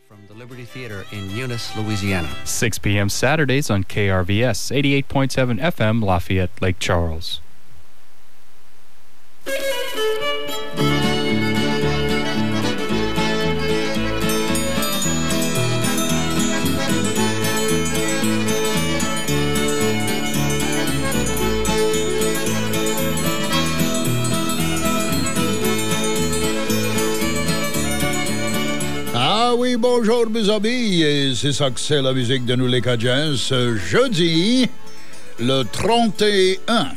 from the Liberty Theater in Eunice, Louisiana. 6 p.m. Saturdays on KRVS, 88.7 FM, Lafayette, Lake Charles. Ah oui, bonjour mes amis, et c'est ça que c'est la musique de nous les Cajuns, ce jeudi, le 31.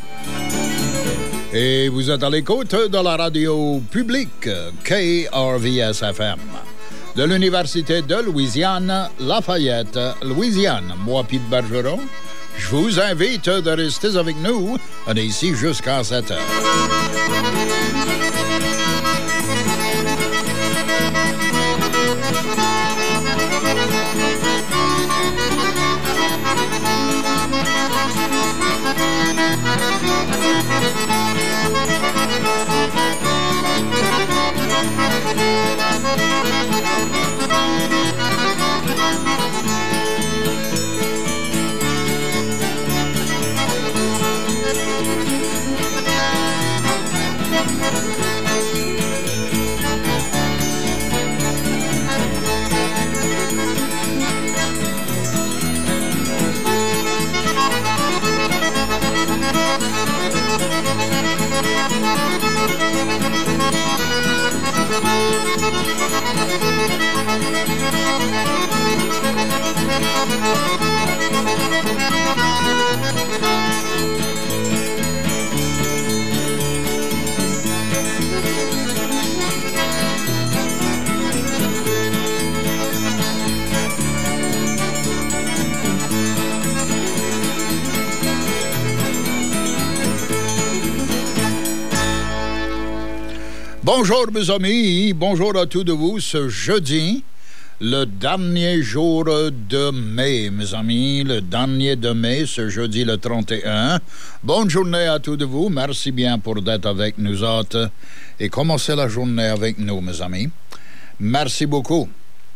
Et vous êtes à l'écoute de la radio publique KRVS-FM de l'Université de Louisiane, Lafayette, Louisiane. Moi, Pete Bergeron, je vous invite de rester avec nous. On est ici jusqu'à 7 heures. Bonjour mes amis, bonjour à tous de vous ce jeudi, le dernier jour de mai, mes amis, le dernier de mai, ce jeudi le 31. Bonne journée à tous de vous, merci bien pour d'être avec nous autres et commencer la journée avec nous, mes amis. Merci beaucoup.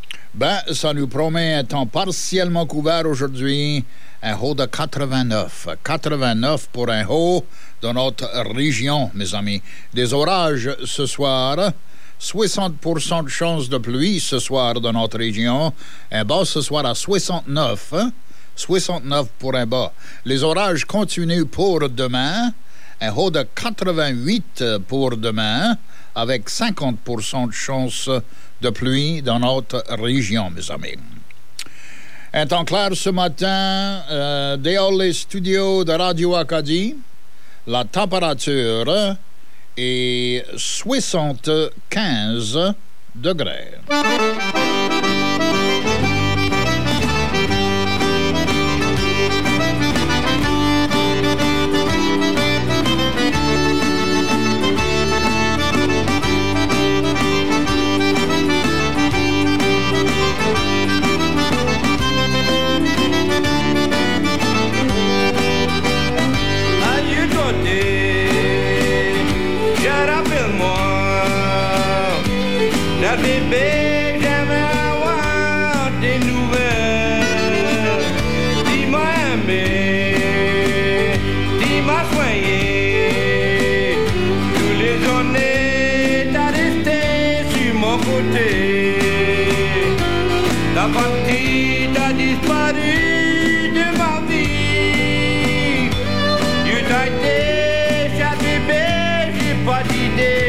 Ça nous promet un temps partiellement couvert aujourd'hui, un haut de 89. 89 pour un haut dans notre région, mes amis. Des orages ce soir, 60% de chance de pluie ce soir dans notre région. Un bas ce soir à 69. 69 pour un bas. Les orages continuent pour demain. Un haut de 88 pour demain, avec 50% de chance de pluie dans notre région, mes amis. Un temps clair ce matin, dehors les studios de Radio Acadie, la température est 75 degrés. Bébé, j'aimerais avoir des nouvelles. Dis-moi aimer, dis-moi soigner. Tous les journées, t'as resté sur mon côté. Ta partie, t'as disparu de ma vie. Tu t'as été, cher bébé, j'ai pas d'idée.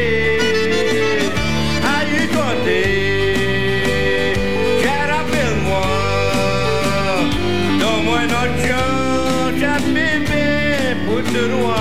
De roi.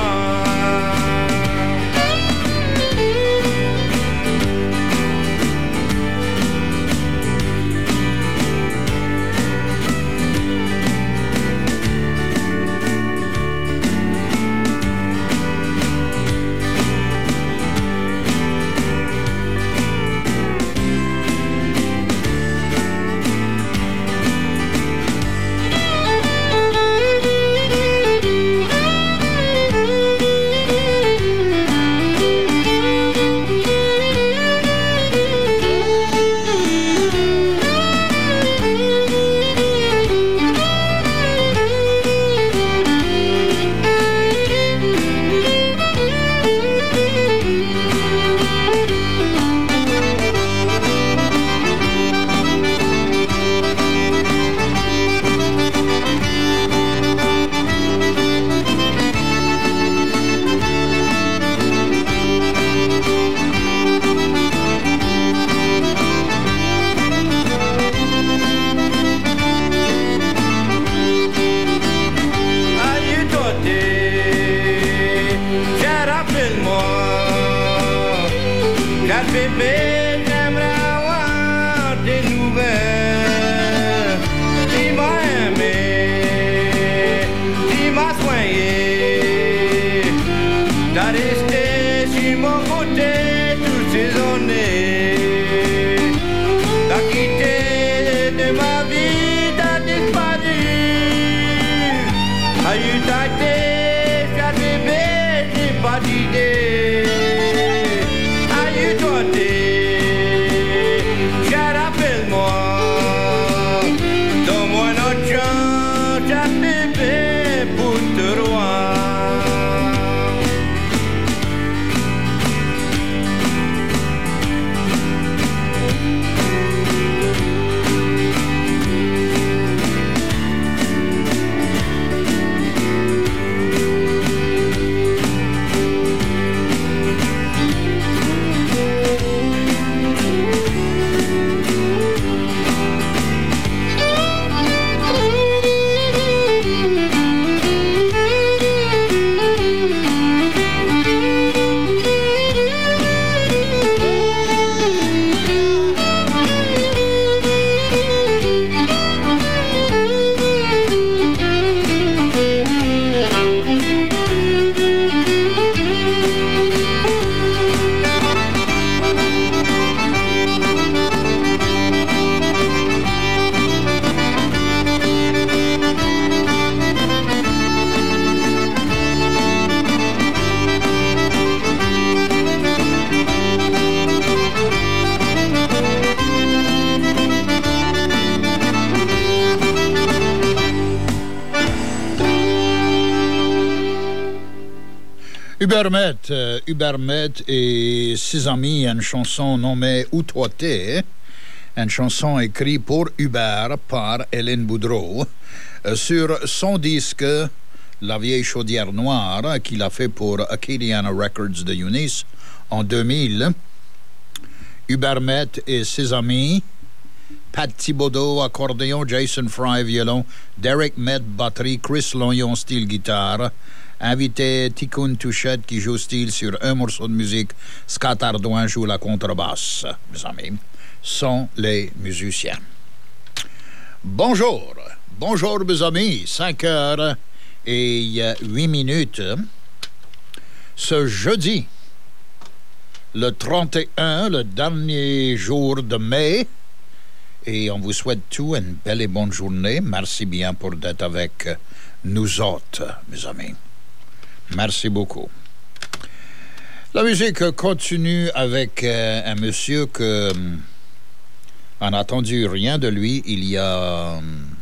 Hubert et ses amis, une chanson nommée Où toi t'es, une chanson écrite pour Hubert par Hélène Boudreau, sur son disque La vieille chaudière noire, qu'il a fait pour Acadiana Records de Eunice en 2000. Hubert et ses amis, Pat Thibodeau, accordéon, Jason Fry, violon, Derek Met, batterie, Chris Lognon, style guitare, invité Ticoun Touchette qui joue style sur un morceau de musique, Scott Ardouin joue la contrebasse, mes amis, sont les musiciens. Bonjour, mes amis, 5h et 8 minutes. Ce jeudi, le 31, le dernier jour de mai, et on vous souhaite tout une belle et bonne journée. Merci bien pour d'être avec nous autres, mes amis. Merci beaucoup. La musique continue avec un monsieur que on n'a entendu rien de lui il y a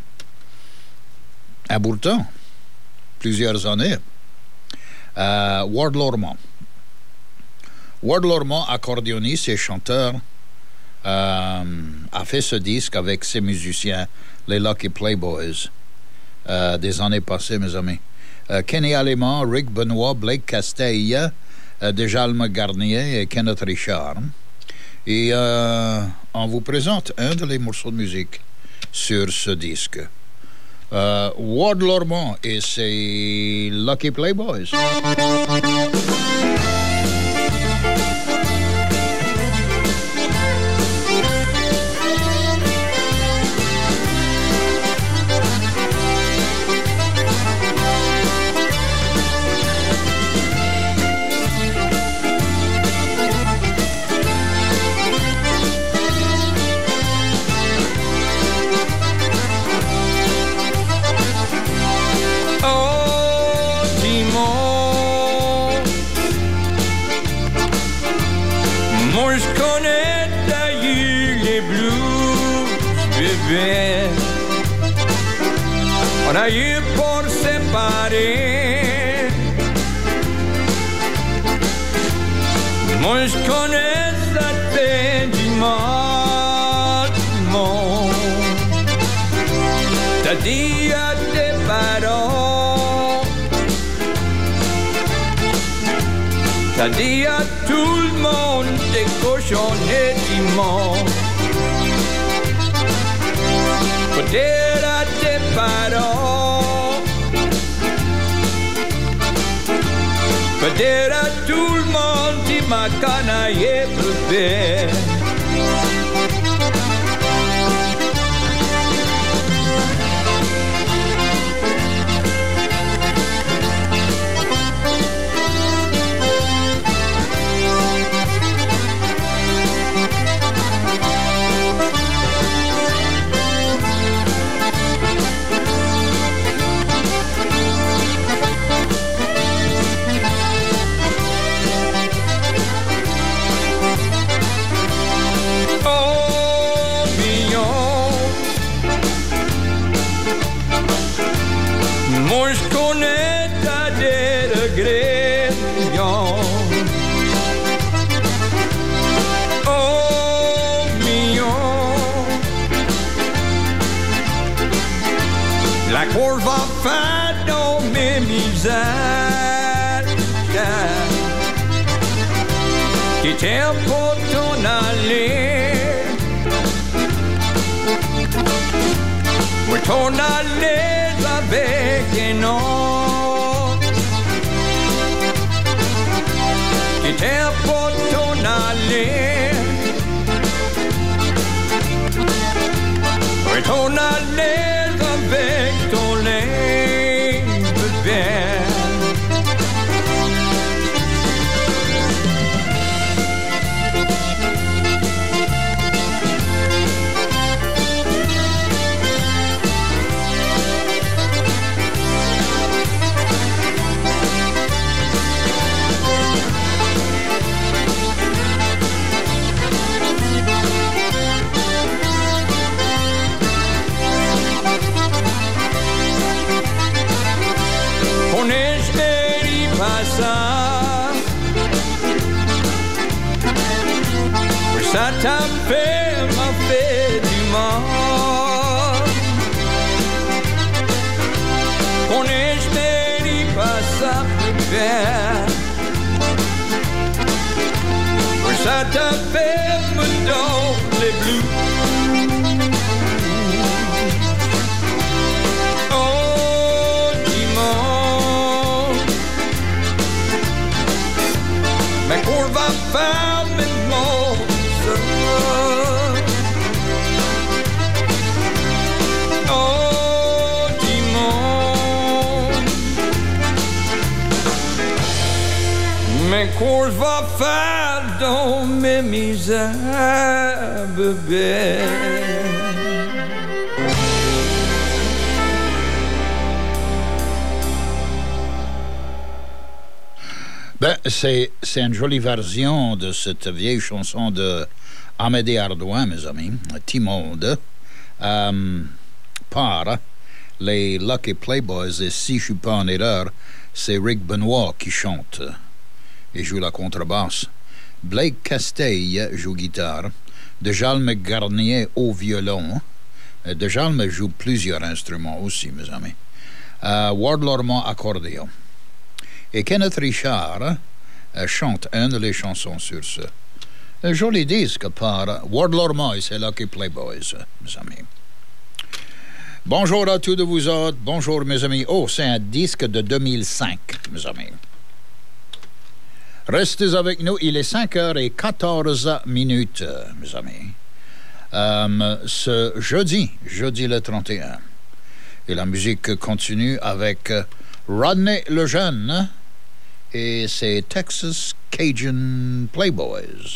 un bout de temps, plusieurs années. Ward Lormont. Ward Lormont, accordéoniste et chanteur, a fait ce disque avec ses musiciens, les Lucky Playboys, des années passées, mes amis. Kenny Allemand, Rick Benoit, Blake Castella, Dejalme Garnier et Kenneth Richard. Et on vous présente un des morceaux de musique sur ce disque. Ward Lormont et ses Lucky Playboys. On a eu pour séparer. Moi je connais la tête du mal. T'as dit à tes parents, t'as dit à tout le monde, t'es cochon et dimanche. Faut dire à tes parents, faut dire à tout le monde, tu m'as canaillé bébé. Moi je connais ta des regrets, oh mignon. La cour va faire dans mes misères, qui t'aime pour ton aller, pour ton aller avec un autre qui t'aime pour ton aller, pour ton aller avec ton lait bébé. Santa Fe m'a fait du mal. On espérit pas ça plus bien. Santa Fe me donne les blues. Oh, dimanche, mais qu'on va faire maintenant ça. Oh, dimanche, mais qu'on va faire dans mes misères, bébé. Ben, c'est une jolie version de cette vieille chanson de Amédée Ardouin, mes amis, Timonde, par les Lucky Playboys, et si je ne suis pas en erreur, c'est Rick Benoit qui chante et joue la contrebasse. Blake Castell joue guitare, Dejalme Garnier au violon, Dejalme joue plusieurs instruments aussi, mes amis, Ward Lormont accordéon. Et Kenneth Richard chante une des chansons sur ce joli disque par Ward Lormont et ses Lucky Playboys, mes amis. Bonjour à tous de vous autres, bonjour mes amis. Oh, c'est un disque de 2005, mes amis. Restez avec nous, il est 5h14, mes amis. Ce jeudi le 31. Et la musique continue avec Rodney Lejeune et ses Texas Cajun Playboys.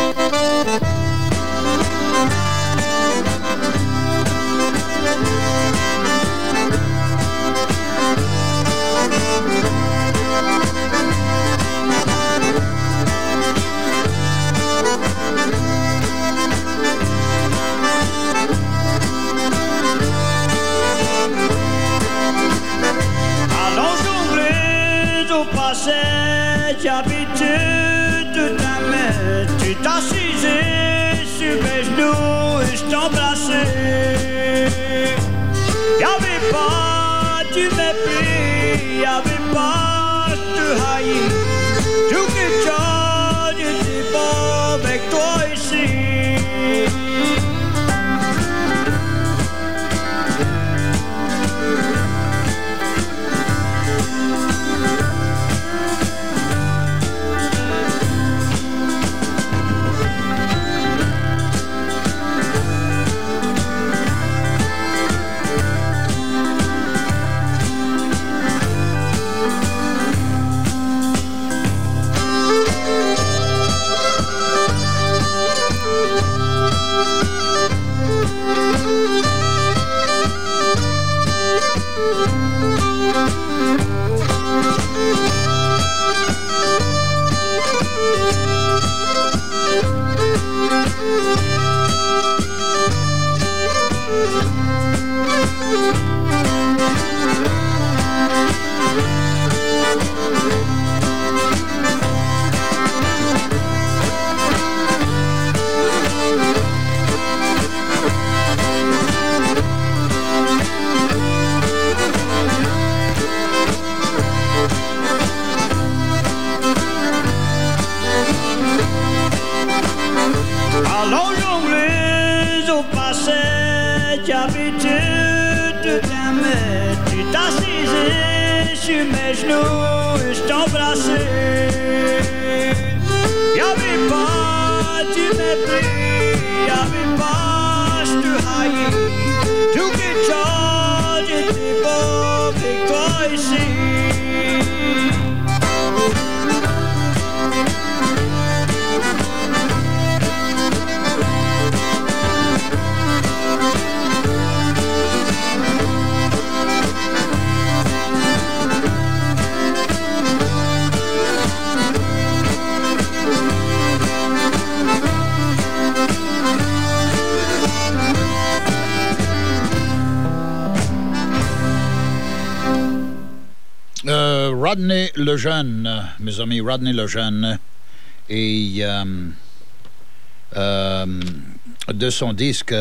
Cette habitude de t'aimer, tu t'assisais sur mes genoux et je t'embrassais. Y'avait pas du mépris, y'avait pas de haïr. Tout quelque chose était beau avec toi ici. Rodney Lejeune, mes amis, Rodney Lejeune et de son disque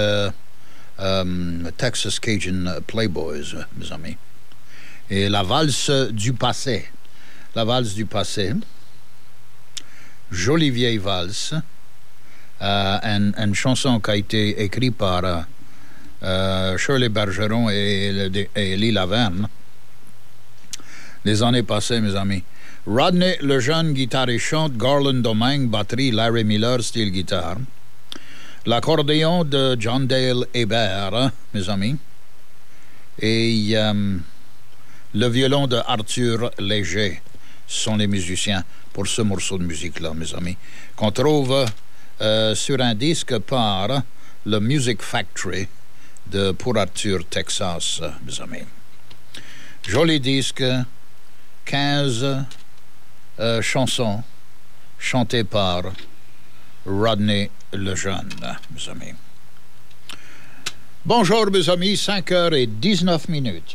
Texas Cajun Playboys, mes amis. Et la valse du passé. La valse du passé. Jolie vieille valse. Une chanson qui a été écrite par Shirley Bergeron et Elie Laverne. Les années passées, mes amis. Rodney Lejeune, guitare et chante. Garland Domingue, batterie. Larry Miller, style guitare. L'accordéon de John Dale Hébert, mes amis. Et le violon de Arthur Léger sont les musiciens pour ce morceau de musique-là, mes amis, qu'on trouve sur un disque par le Music Factory de Port Arthur, Texas, mes amis. Joli disque, 15 chansons chantées par Rodney Lejeune, mes amis. Bonjour, mes amis, 5h19.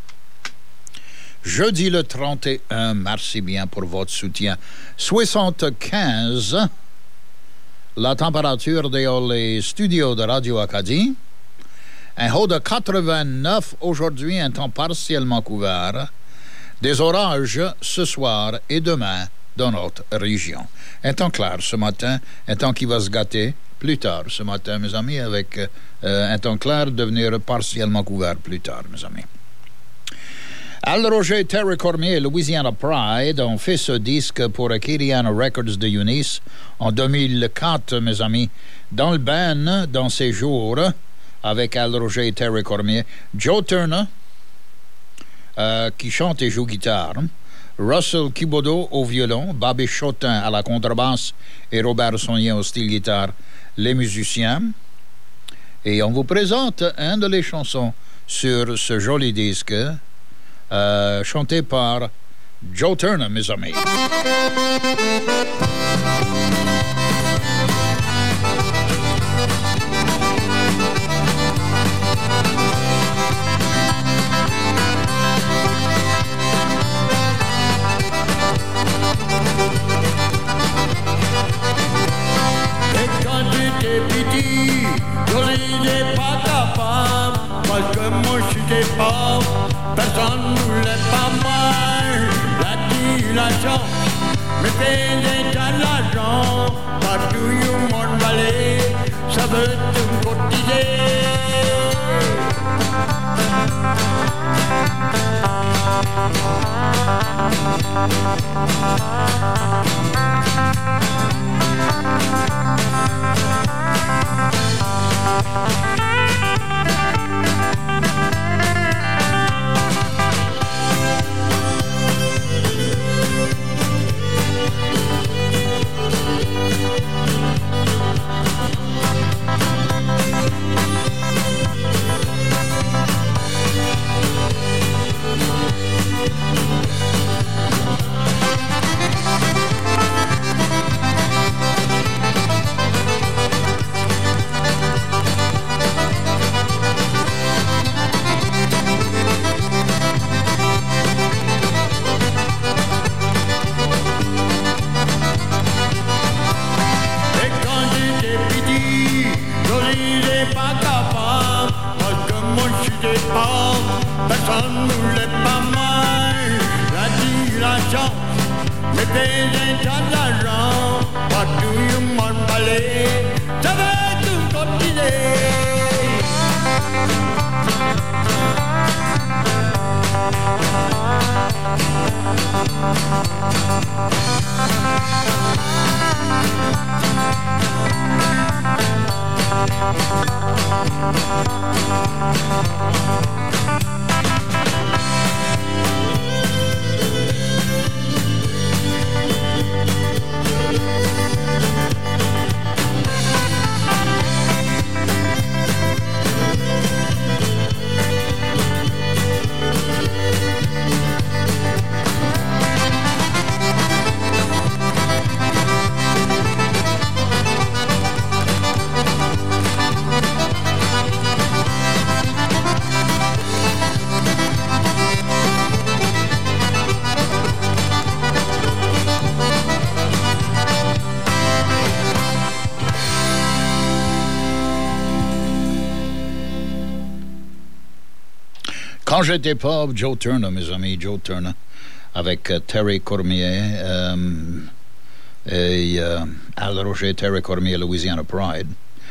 Jeudi le 31, merci bien pour votre soutien. 75, la température dans les studios de Radio Acadie. Un haut de 89 aujourd'hui, un temps partiellement couvert. Des orages ce soir et demain dans notre région. Un temps clair ce matin, un temps qui va se gâter plus tard ce matin, mes amis, avec un temps clair devenir partiellement couvert plus tard, mes amis. Al Roger, Terry Cormier et Louisiana Pride ont fait ce disque pour Acadiana Records de Eunice en 2004, mes amis. Dans le band, dans ces jours, avec Al Roger et Terry Cormier, Joe Turner, qui chante et joue guitare, Russell Kibodo au violon, Bobby Chotin à la contrebasse et Robert Saunier au style guitare, les musiciens. Et on vous présente une de les chansons sur ce joli disque, chanté par Joe Turner, mes amis. Parce que moi je suis pauvre, personne ne voulait pas moi. La dilation, mais payer de l'argent, partout où mon valet, ça veut tout cotiser. Quand j'étais pauvre, Joe Turner, mes amis, Joe Turner, avec Terry Cormier et Al Roger, Terry Cormier, Louisiana Pride.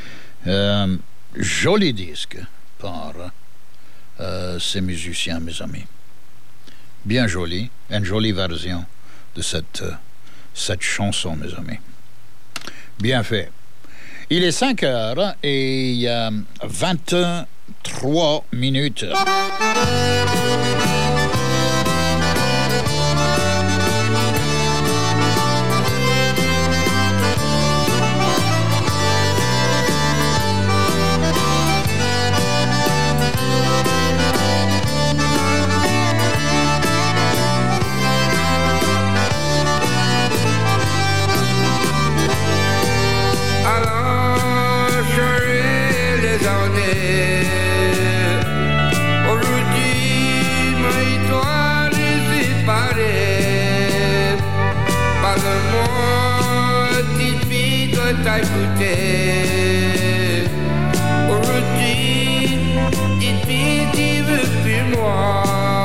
Joli disque par ces musiciens, mes amis. Bien joli, une jolie version de cette chanson, mes amis. Bien fait. Il est 5h et 23 minutes. T'as écouté aujourd'hui, tu veux plus moi.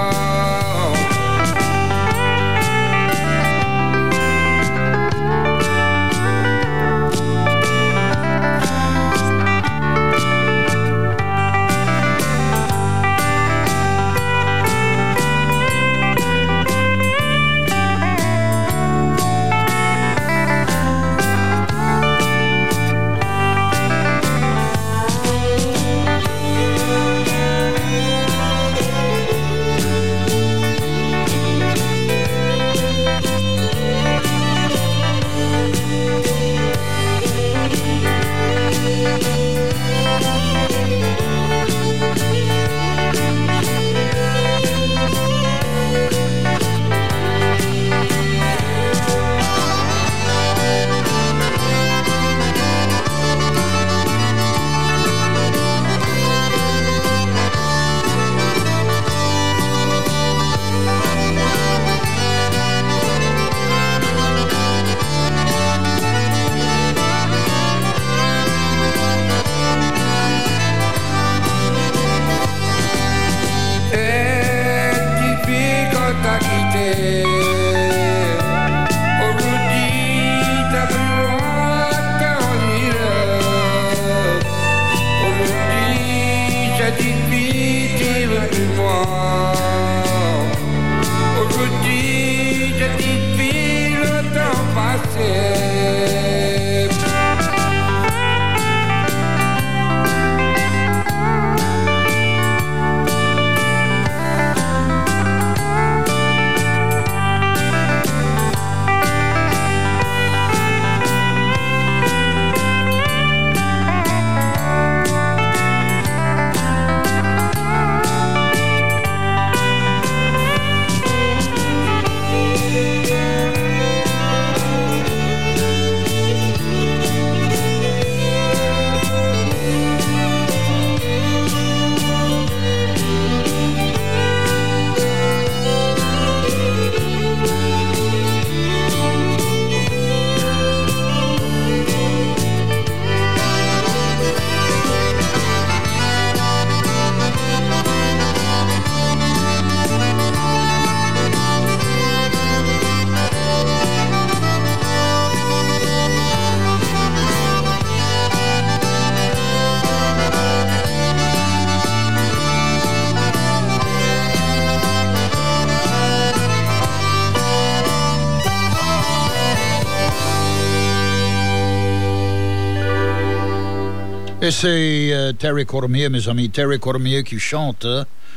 Et c'est Terry Cormier, mes amis, Terry Cormier qui chante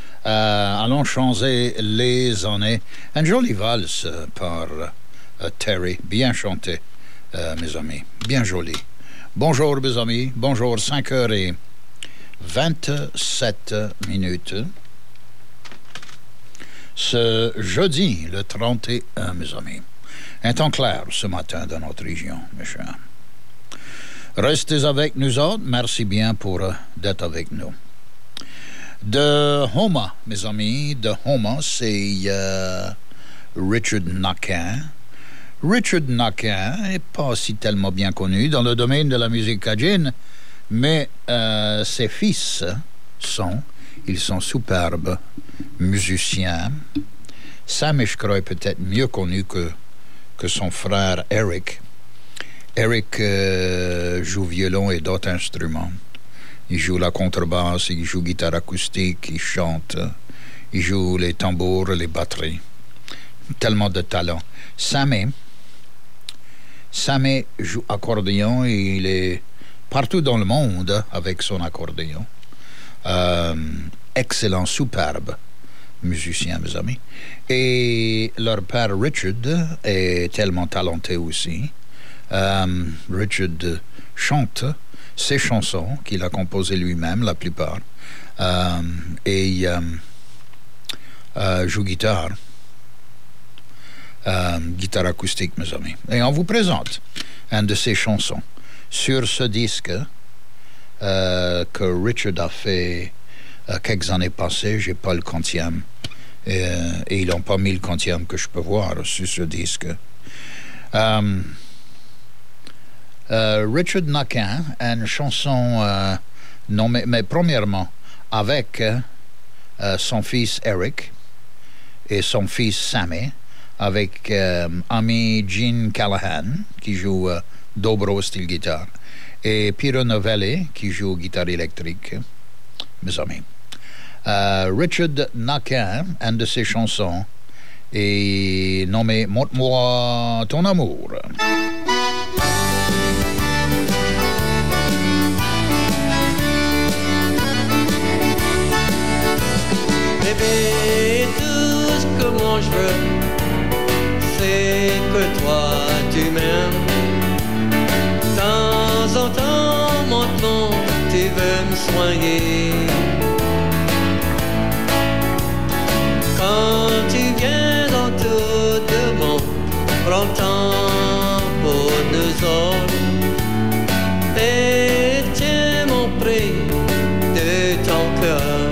Allons changer les années. Une jolie valse par Terry, bien chantée, mes amis, bien jolie. Bonjour, mes amis, bonjour, 5h27. Ce jeudi, le 31, mes amis. Un temps clair ce matin dans notre région, mes chers. Restez avec nous autres. Merci bien pour d'être avec nous. De Houma, mes amis, de Houma, c'est Richard Naquin. Richard Naquin n'est pas si tellement bien connu dans le domaine de la musique cajun, mais ses fils sont Ils sont superbes musiciens. Sam, je crois, est peut-être mieux connu que son frère Eric. Eric joue violon et d'autres instruments. Il joue la contrebasse, il joue guitare acoustique, il chante, il joue les tambours, les batteries. Tellement de talent. Sammy joue accordéon et il est partout dans le monde avec son accordéon. Excellent, superbe musicien, mes amis. Et leur père Richard est tellement talenté aussi. Richard chante ses chansons qu'il a composées lui-même, la plupart, et joue guitare acoustique, mes amis. Et on vous présente une de ses chansons sur ce disque que Richard a fait quelques années passées. J'ai pas le quantième et ils n'ont pas mis le quantième que je peux voir sur ce disque. Richard Naquin, une chanson nommée, mais premièrement avec son fils Eric et son fils Sammy, avec ami Gene Callahan qui joue dobro style guitare et Piero Novelli qui joue guitare électrique, mes amis. Richard Naquin, une de ses chansons est nommée Montre-moi ton amour. Bébé, tout ce que moi je veux, c'est que toi tu m'aimes. De temps en temps, maintenant, tu veux me soigner. Quand tu viens autour de moi, prends le temps pour nous autres. Et tiens-moi près de ton cœur.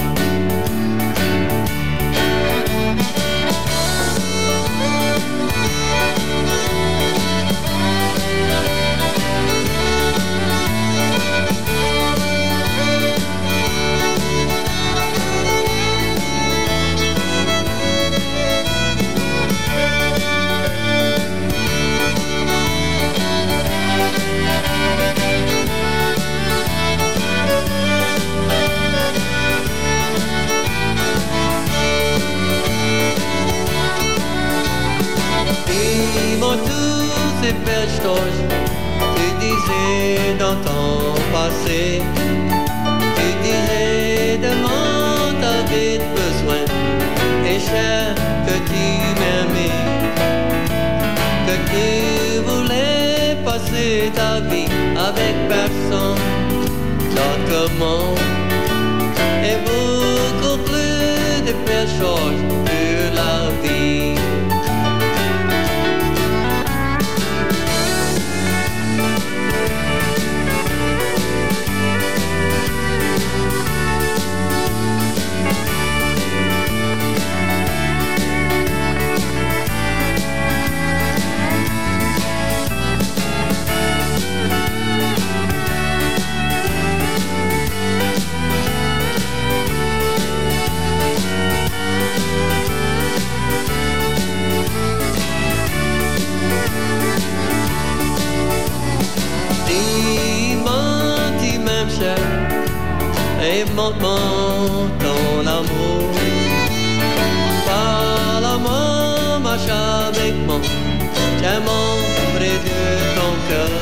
Ces belles choses, tu disais dans ton passé, tu disais de moi t'avais besoin, et cher que tu m'aimais, que tu voulais passer ta vie avec personne d'autre que moi, et beaucoup plus de belles choses pour la vie. Et montre-moi ton amour. Parle-moi, marche avec moi, tiens-moi près de ton cœur.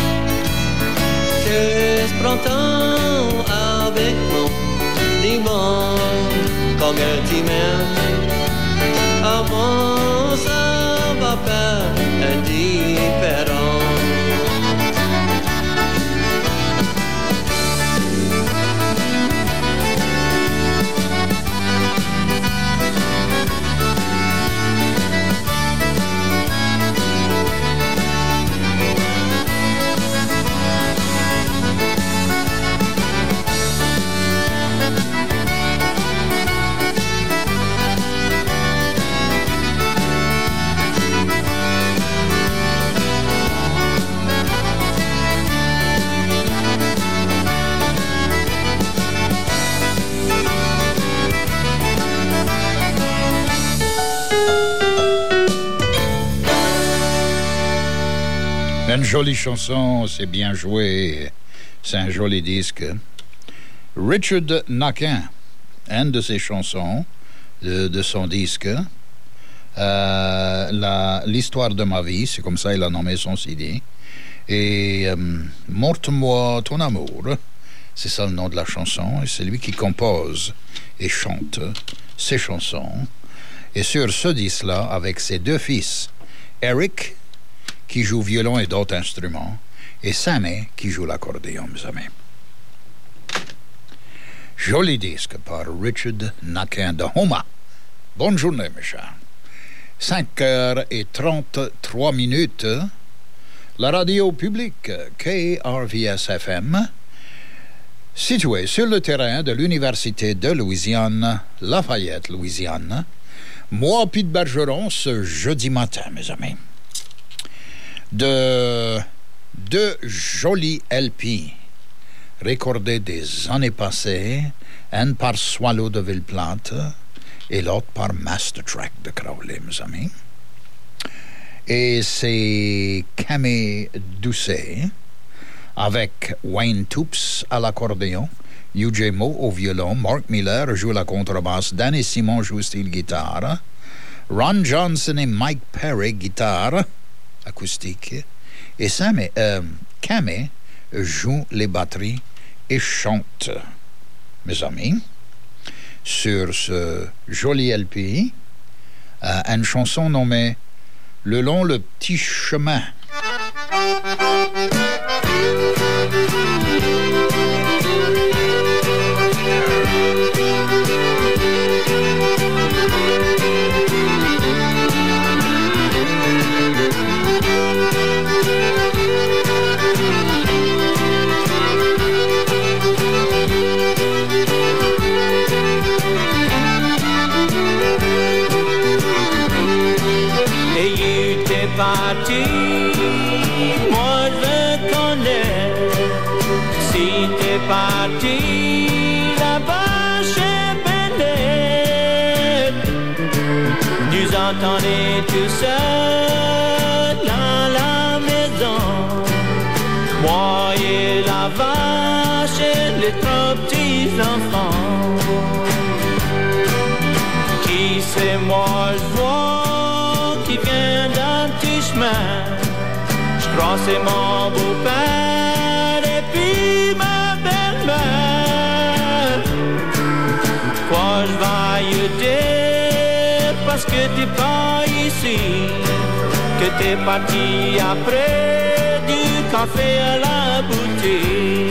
Juste prends temps avec moi, dis-moi combien tu m'aimes. À moi ça va faire indifférent. Une jolie chanson, c'est bien joué. C'est un joli disque. Richard Naquin, une de ses chansons, de son disque, l'histoire de ma vie, c'est comme ça il a nommé son CD. Et Montre-moi ton amour, c'est ça le nom de la chanson. Et c'est lui qui compose et chante ses chansons. Et sur ce disque-là, avec ses deux fils, Eric, qui joue violon et d'autres instruments, et Sammy, qui joue l'accordéon, mes amis. Joli disque par Richard Naquin de Houma. Bonne journée, mes chers. 5h33. La radio publique KRVS-FM, située sur le terrain de l'Université de Louisiane, Lafayette, Louisiane. Moi, Pete Bergeron, ce jeudi matin, mes amis. De deux jolis LP recordés des années passées, un par Swallow de Villeplante et l'autre par Mastertrack de Crowley, mes amis. Et c'est Camille Doucet avec Wayne Toups à l'accordéon, UJ Mo au violon, Mark Miller joue la contrebasse, Danny Simon joue style guitare, Ron Johnson et Mike Perry guitare acoustique, et Camille joue les batteries et chante. Mes amis, sur ce joli LP, une chanson nommée Le long le petit chemin. Parti, moi je connais. Si t'es parti là-bas chez Bennett, nous entendons tout seul dans la maison. Moi et la vache et les trois petits enfants. Qui c'est moi je vois qui vient d'un petit chemin. Je crois c'est mon beau-père et puis ma belle-mère. Quoi je vais y dire parce que t'es pas ici, que t'es parti après du café à la boutique.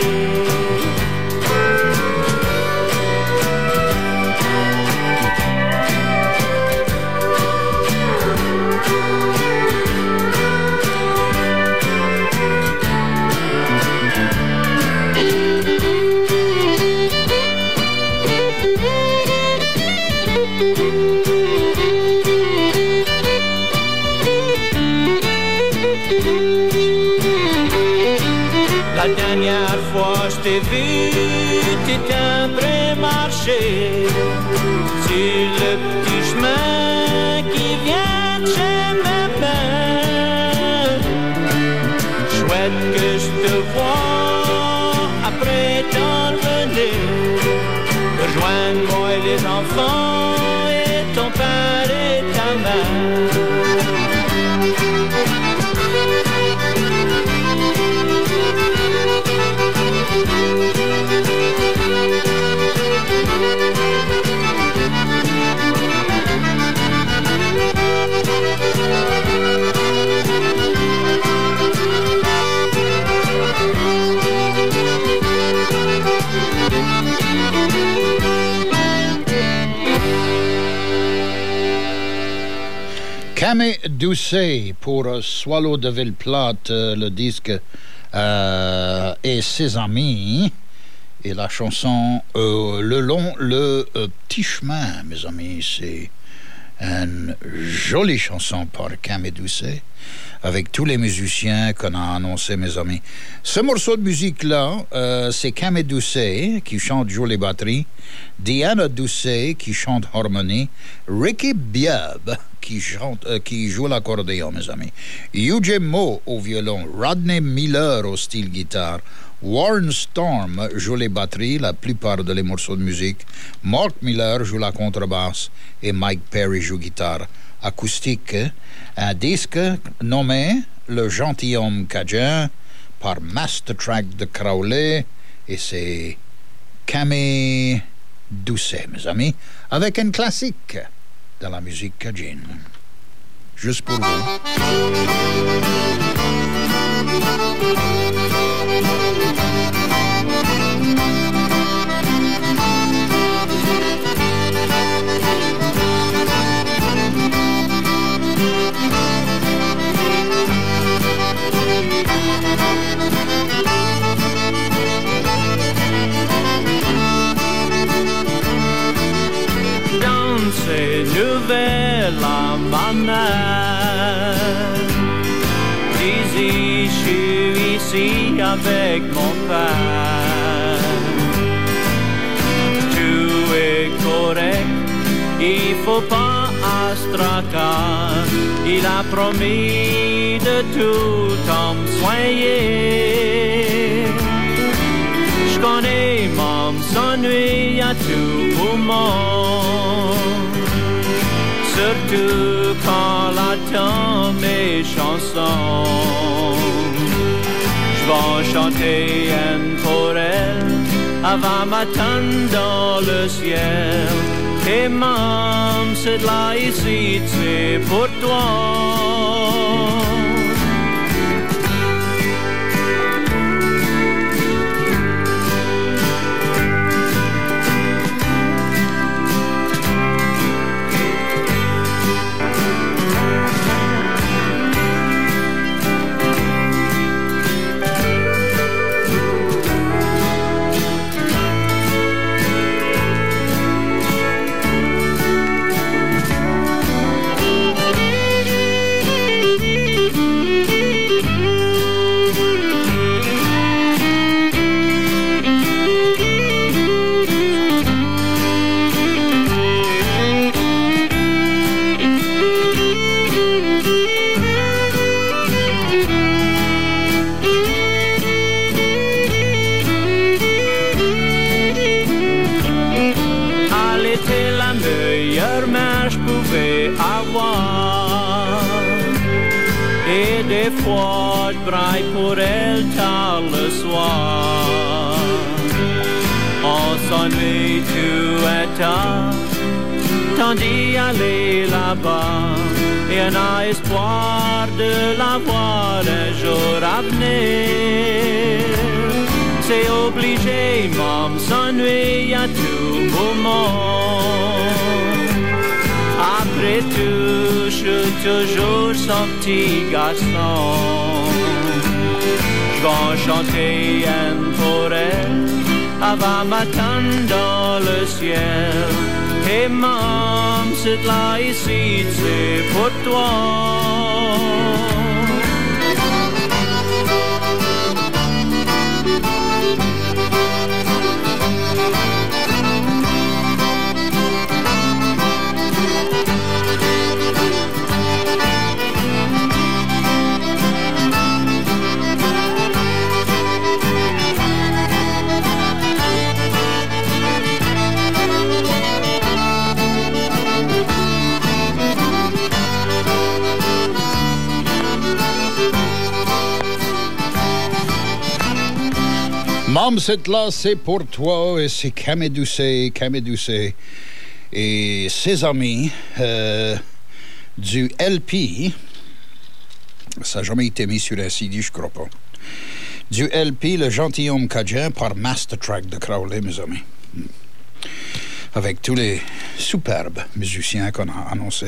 La dernière fois je t'ai vu, t'étais prêt marché sur le petit chemin qui vient de chez mes pères. Chouette que je te vois après t'en revenir, rejoindre-moi et les enfants et ton père et ta mère. Camille Doucet pour Swallow de Villeplate, le disque et ses amis, et la chanson Le long le petit chemin, mes amis. C'est une jolie chanson par Camille Doucet. avec tous les musiciens qu'on a annoncés, mes amis. Ce morceau de musique-là, c'est Camé Doucet qui chante, joue les batteries, Diana Doucet qui chante harmonie, Ricky Biab qui joue l'accordéon, mes amis, Eugene Moe au violon, Rodney Miller au style guitare, Warren Storm joue les batteries, la plupart des morceaux de musique, Mark Miller joue la contrebasse et Mike Perry joue guitare acoustique. Un disque nommé Le Gentilhomme Cajun par Master Track de Crowley et c'est Camé Doucet, mes amis, avec un classique de la musique cajun. Juste pour vous. Nouvelle à ma mère. Dis-y, je suis ici avec mon père. Tout est correct, il faut pas astracar. Il a promis de tout en soigner. Je connais mon s'ennuie à tout moment. Surtout quand elle attend mes chansons. Je vais chanter un pour elle, elle va m'attendre dans le ciel. Et maman, c'est là ici, c'est pour toi. Je braille pour elle tard le soir. On s'ennuie tout et tard, tandis aller là-bas. Et on a espoir de la voir un jour à venir. C'est obligé, maman s'ennuie à tout moment. Après tout, je suis toujours son petit garçon. Je vais chanter un pour elle, elle va m'attendre dans le ciel. Et maman, c'est là ici, c'est pour toi. Maman, cette là, c'est pour toi, et c'est Camé Doucet et ses amis du LP. Ça n'a jamais été mis sur un CD, je crois pas. Du LP, Le Gentilhomme Cajun, par Master Track de Crowley, mes amis. Avec tous les superbes musiciens qu'on a annoncés.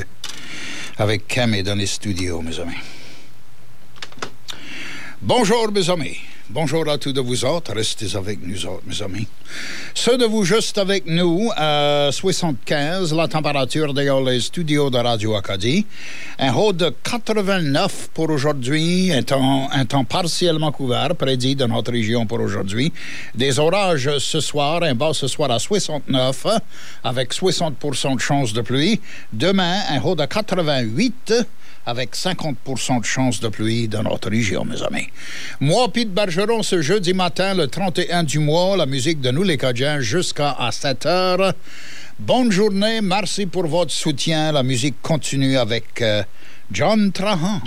Avec Camé dans les studios, mes amis. Bonjour, mes amis. Bonjour à tous de vous autres. Restez avec nous autres, mes amis. Ceux de vous juste avec nous, 75, la température dans les studios de Radio Acadie. Un haut de 89 pour aujourd'hui. Un temps partiellement couvert, prédit dans notre région pour aujourd'hui. Des orages ce soir. Un bas ce soir à 69, avec 60% de chance de pluie. Demain, un haut de 88, avec 50% de chance de pluie dans notre région, mes amis. Moi, Pete Bergeron, ce jeudi matin, le 31 du mois, la musique de nous les Cadiens jusqu'à 7 heures. Bonne journée, merci pour votre soutien. La musique continue avec John Trahan.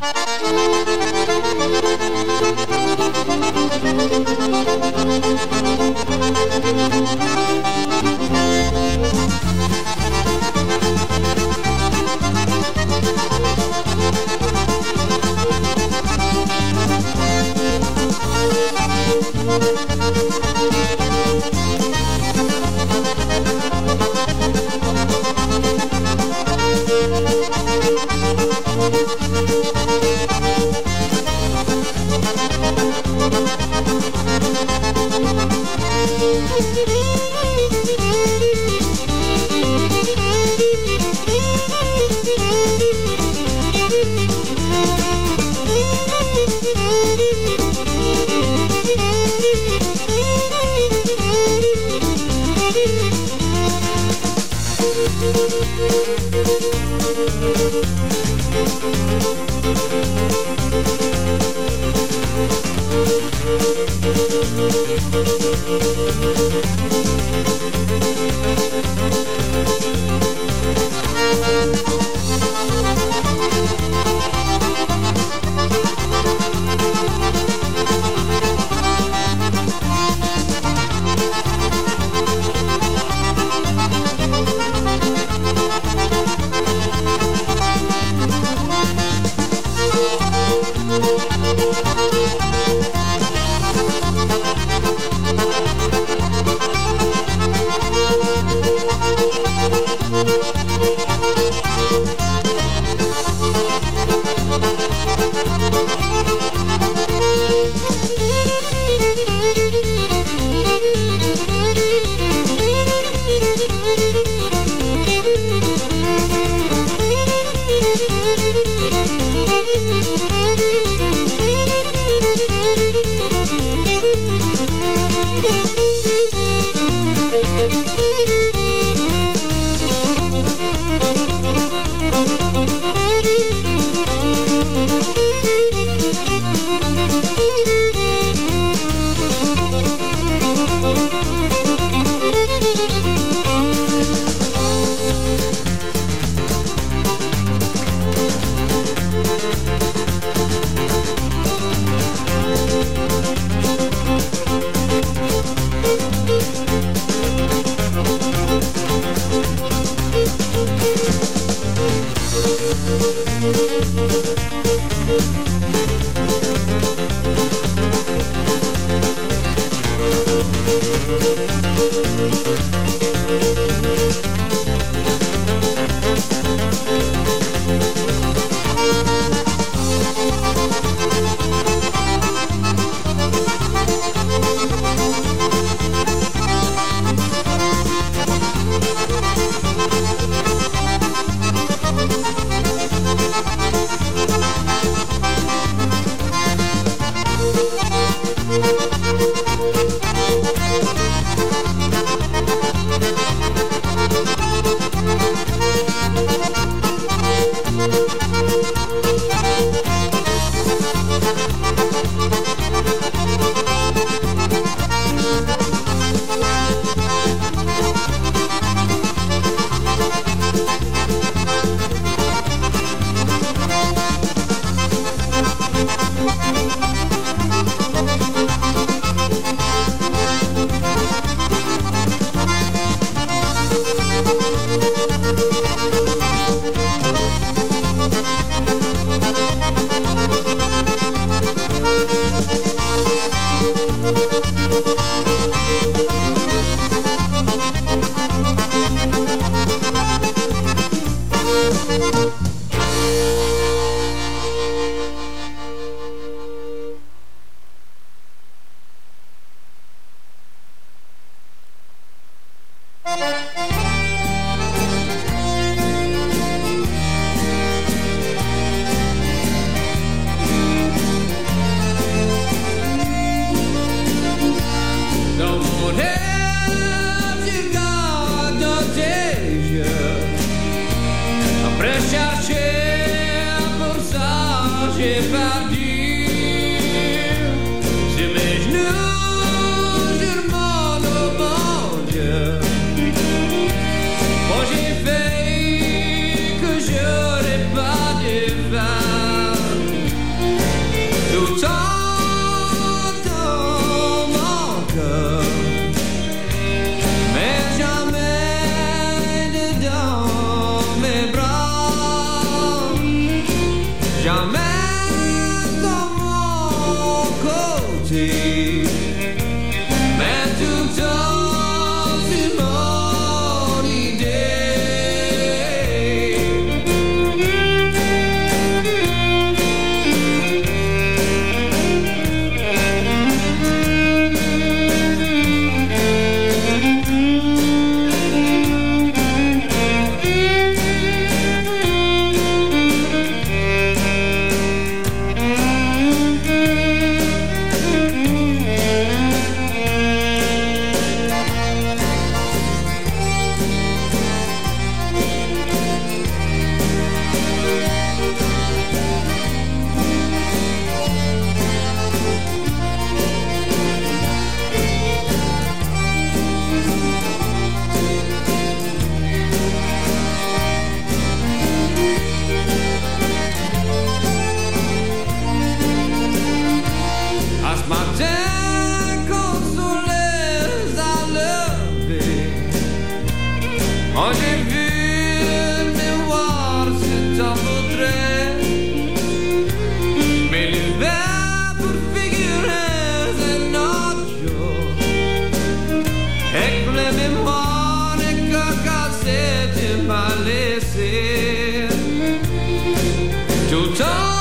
Rechercher pour ça, j'ai perdu sur mes genoux, je demande au bon Dieu. Moi j'ai fait que j'aurais pas dû faire tout temps dans mon cœur, mais jamais dedans mes bras, jamais dans mon côté, mais tout temps c'est mon idée. À ce matin, quand le soleil a levé, quand j'ai vu le miroir sur ton portrait, je m'ai levé pour figurer un autre jour, et que les mémoires et cacassées tu m'as laissé tout le temps.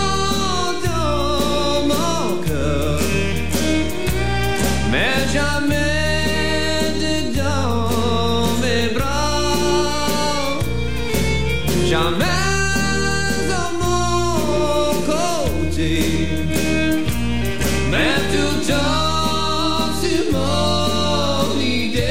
Mais jamais dedans mes bras, jamais dans mon côté, mais tout le temps sur mon idée.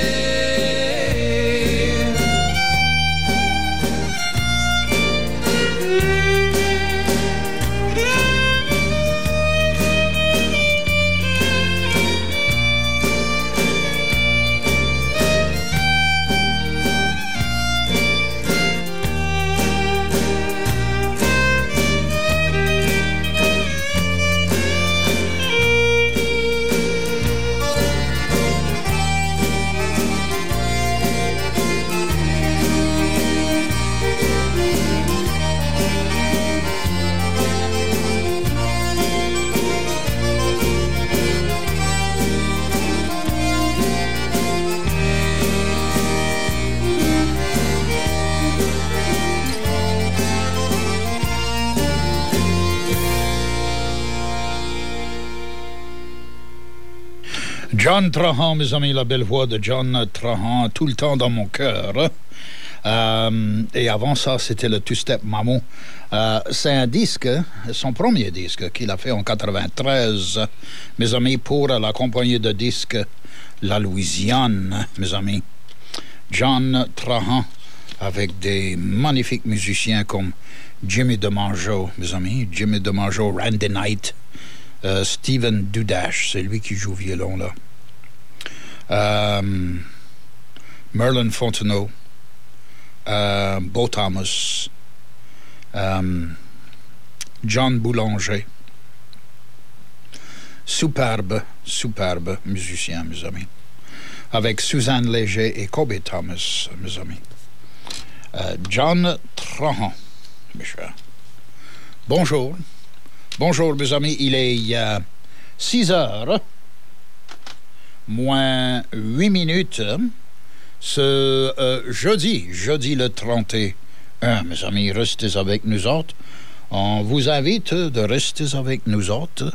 John Trahan, mes amis, la belle voix de John Trahan, tout le temps dans mon cœur. Et avant ça, c'était le Two Step Maman. C'est un disque, son premier disque qu'il a fait en 93, mes amis, pour la compagnie de disques La Louisiane, mes amis. John Trahan, avec des magnifiques musiciens comme Jimmy DeManjo, mes amis, Jimmy DeManjo, Randy Knight, Stephen Dudash, c'est lui qui joue violon là. Merlin Fontenot, Beau Thomas, John Boulanger. Superbe musicien, mes amis. Avec Suzanne Léger et Kobe Thomas, mes amis. John Trahan, mes chers. Bonjour, mes amis. Il est 6 heures, moins 8 minutes, ce jeudi le 31. Mes amis, restez avec nous autres. On vous invite de rester avec nous autres.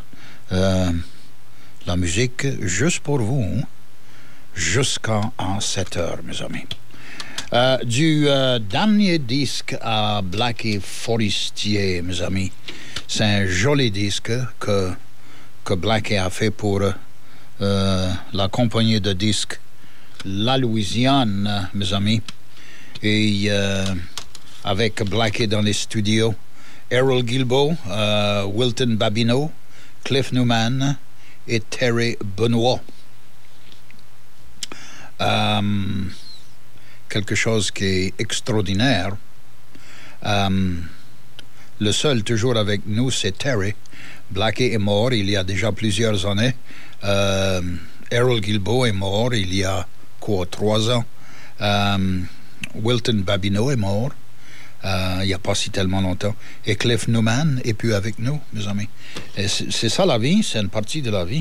La musique juste pour vous, jusqu'à 7 heures, mes amis. Du dernier disque à Blackie Forestier, mes amis. C'est un joli disque que Blackie a fait pour la compagnie de disques La Louisiane, mes amis. Et avec Blackie dans les studios. Errol Guilbeault, Wilton Babineau, Cliff Newman et Terry Benoit. Quelque chose qui est extraordinaire. Le seul toujours avec nous, c'est Terry. Blackie est mort il y a déjà plusieurs années. Errol Guilbeault est mort il y a 3 ans. Wilton Babineau est mort il n'y a pas si tellement longtemps. Et Cliff Newman est plus avec nous, mes amis. Et c'est ça la vie, c'est une partie de la vie.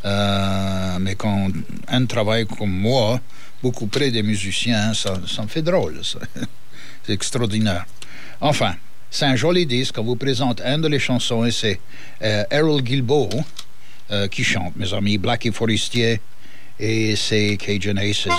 Mais quand un travaille comme moi, beaucoup près des musiciens, ça me fait drôle. Ça. C'est extraordinaire. Enfin, c'est un joli disque. On vous présente un de les chansons et c'est Errol Guilbeault qui chante, mes amis, Blackie Forestier et ses Cajun Aces.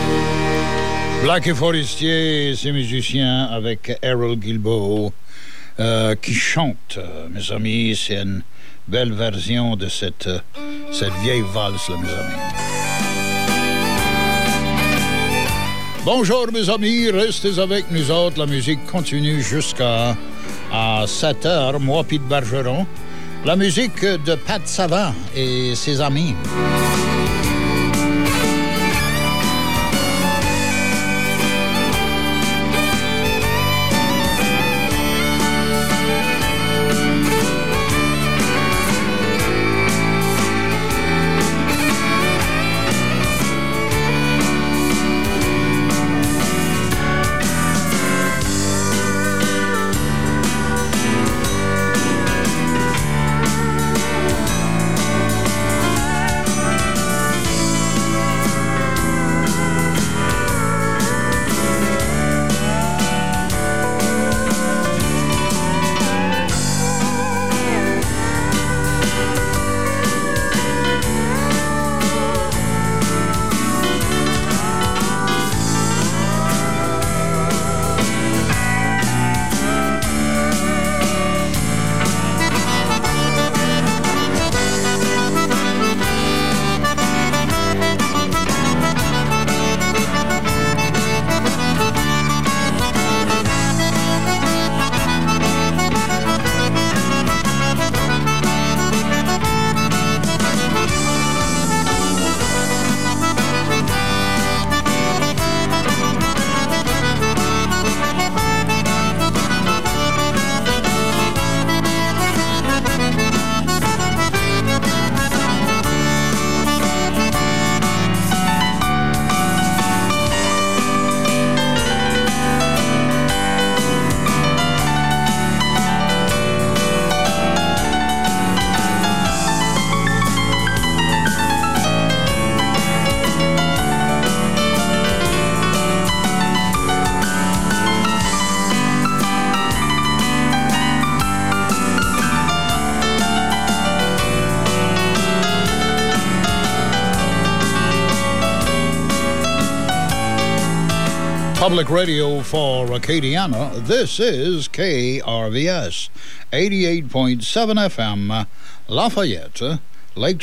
Blackie Forestier et ses musiciens avec Errol Guilbeault. qui chante, mes amis. C'est une belle version de cette vieille valse, là, mes amis. Bonjour, mes amis. Restez avec nous autres. La musique continue jusqu'à 7 heures. Moi, Pete Bergeron. La musique de Pat Savant et ses amis. Public radio for Acadiana. This is KRVS 88.7 FM, Lafayette, Lake